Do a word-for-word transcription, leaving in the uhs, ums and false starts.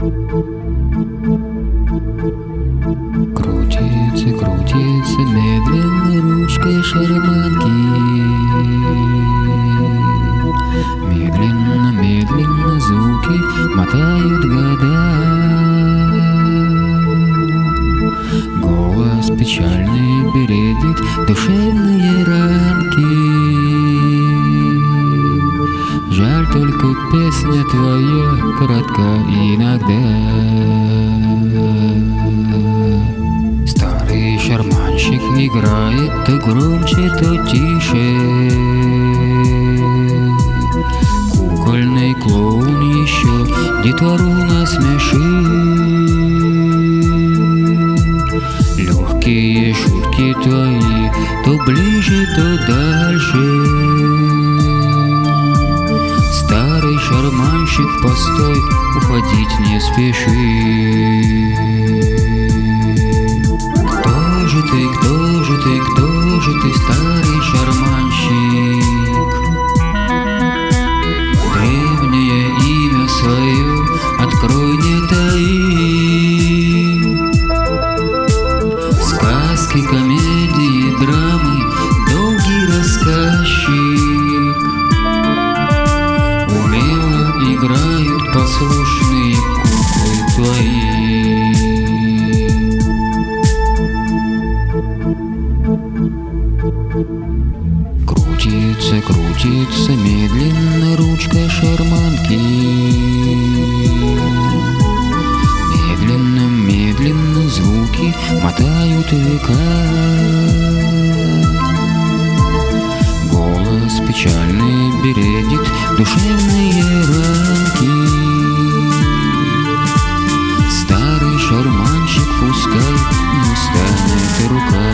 Крутится, крутится медленно ручкой шарманки. Медленно, медленно звуки мотают года. Голос печальный бередит душевные ранки. Жаль, только песня твоя коротка иногда. Старый шарманщик играет то громче, то тише. Кукольный клоун еще детвору насмешит. Легкие шутки твои то ближе, то дальше. Старый шарманщик, постой, уходить не спеши. Кто же ты, кто же ты, кто же ты, старый шарманщик? Древнее имя свое открой, не таи. Сказки, комедии, драмы, долгий рассказчик. Умело играют послушные куклы твои. Крутится, крутится медленно ручка шарманки. Медленно, медленно звуки мотают века. Голос печальный бередит душевные ранки. Старый шарманщик, пускай не устанет рука.